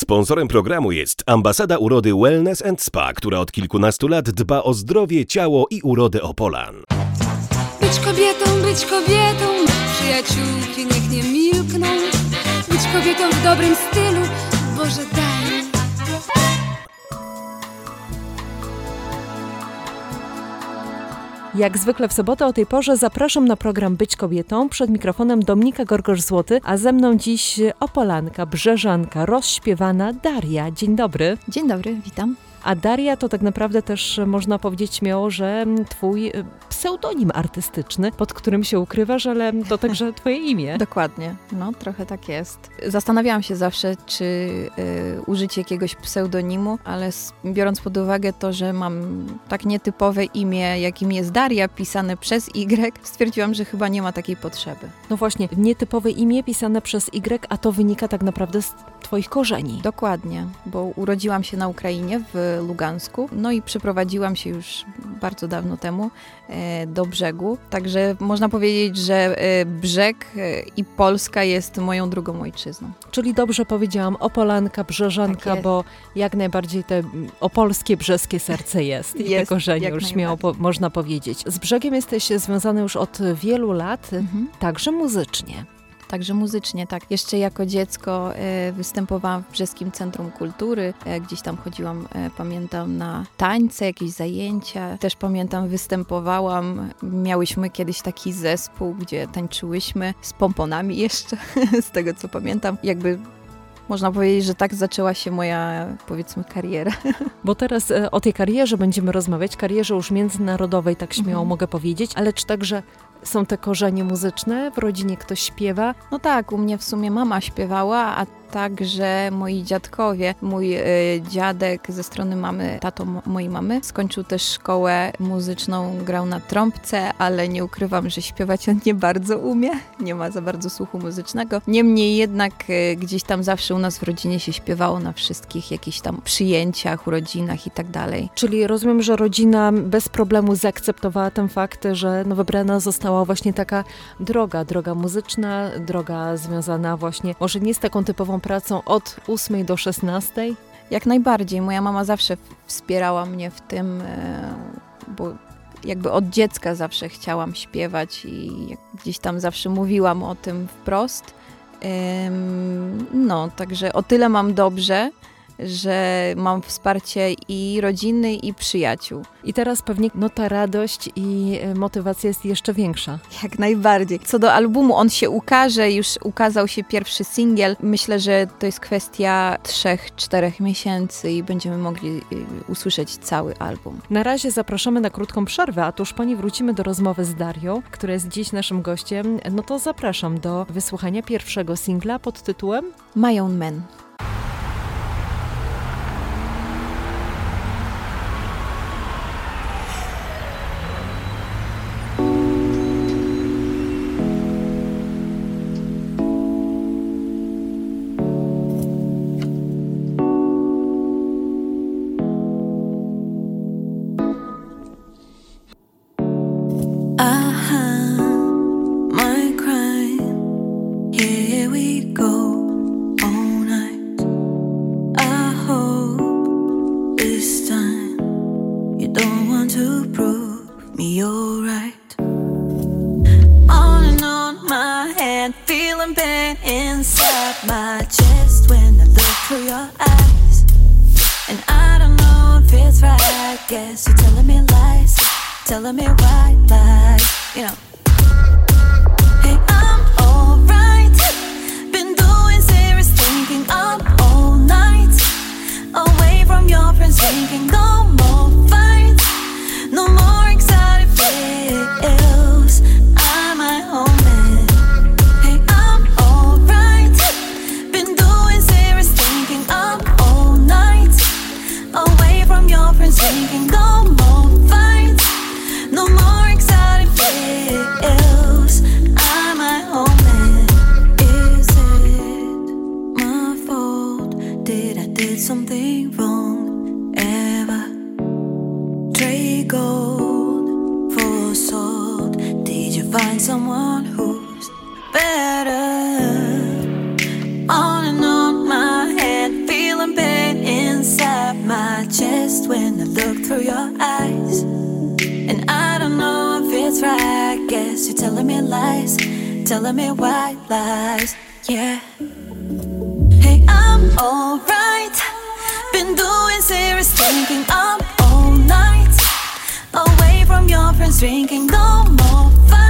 Sponsorem programu jest Ambasada Urody Wellness & Spa, która od kilkunastu lat dba o zdrowie, ciało i urodę Opolan. Być kobietą, przyjaciółki niech nie milkną. Być kobietą w dobrym stylu, Boże daj. Jak zwykle w sobotę o tej porze zapraszam na program Być Kobietą. Przed mikrofonem Dominika Gorgosz-Złoty, a ze mną dziś Opolanka, Brzeżanka, rozśpiewana Daria. Dzień dobry. Dzień dobry, witam. A Daria to tak naprawdę też można powiedzieć śmiało, że twój pseudonim artystyczny, pod którym się ukrywasz, ale to także twoje imię. Dokładnie, no trochę tak jest. Zastanawiałam się zawsze, czy użyć jakiegoś pseudonimu, ale biorąc pod uwagę to, że mam tak nietypowe imię, jakim jest Daria, pisane przez Y, stwierdziłam, że chyba nie ma takiej potrzeby. No właśnie, nietypowe imię pisane przez Y, a to wynika tak naprawdę z twoich korzeni. Dokładnie, bo urodziłam się na Ukrainie, w Lugansku, no i przeprowadziłam się już bardzo dawno temu do Brzegu, także można powiedzieć, że Brzeg i Polska jest moją drugą ojczyzną. Czyli dobrze powiedziałam, Opolanka, Brzeżanka, tak bo jak najbardziej te opolskie, brzeskie serce jest i te korzenie już śmiało można powiedzieć. Z Brzegiem jesteś związany już od wielu lat, także muzycznie. Także muzycznie, tak. Jeszcze jako dziecko występowałam w Brzeskim Centrum Kultury. Gdzieś tam chodziłam, pamiętam, na tańce, jakieś zajęcia. Też pamiętam, występowałam. Miałyśmy kiedyś taki zespół, gdzie tańczyłyśmy z pomponami jeszcze, z tego co pamiętam. Jakby można powiedzieć, że tak zaczęła się moja, powiedzmy, kariera. Bo teraz o tej karierze będziemy rozmawiać, karierze już międzynarodowej, tak śmiało mogę powiedzieć, ale czy także są te korzenie muzyczne? W rodzinie ktoś śpiewa? No tak, u mnie w sumie mama śpiewała, a także moi dziadkowie. Mój dziadek ze strony mamy, tato mojej mamy, skończył też szkołę muzyczną, grał na trąbce, ale nie ukrywam, że śpiewać on nie bardzo umie. Nie ma za bardzo słuchu muzycznego. Niemniej jednak gdzieś tam zawsze u nas w rodzinie się śpiewało na wszystkich jakichś tam przyjęciach, urodzinach i tak dalej. Czyli rozumiem, że rodzina bez problemu zaakceptowała ten fakt, że wybrana została właśnie taka droga muzyczna, droga związana właśnie może nie z taką typową pracą od 8 do 16? Jak najbardziej. Moja mama zawsze wspierała mnie w tym, bo jakby od dziecka zawsze chciałam śpiewać i gdzieś tam zawsze mówiłam o tym wprost. No, także o tyle mam dobrze, że mam wsparcie i rodziny, i przyjaciół. I teraz pewnie ta radość i motywacja jest jeszcze większa. Jak najbardziej. Co do albumu, on się ukaże, już ukazał się pierwszy singiel. Myślę, że to jest kwestia 3-4 miesięcy i będziemy mogli usłyszeć cały album. Na razie zapraszamy na krótką przerwę, a tuż po niej wrócimy do rozmowy z Darią, która jest dziś naszym gościem. No to zapraszam do wysłuchania pierwszego singla pod tytułem My Own Man. Telling me why, lies, you know. Hey, I'm alright. Been doing serious thinking up all night. Away from your friends drinking. No more fights, no more exotic feels. I'm my own man. Hey, I'm alright. Been doing serious thinking up all night. Away from your friends drinking. No more fights, no more exotic feels. I'm my own man. Is it my fault? Did something wrong ever? Trade gold for salt. Did you find someone who's better? On and on my head, feeling telling me lies, telling me white lies, yeah. Hey, I'm alright. Been doing serious thinking up all night, away from your friends drinking. No more fights.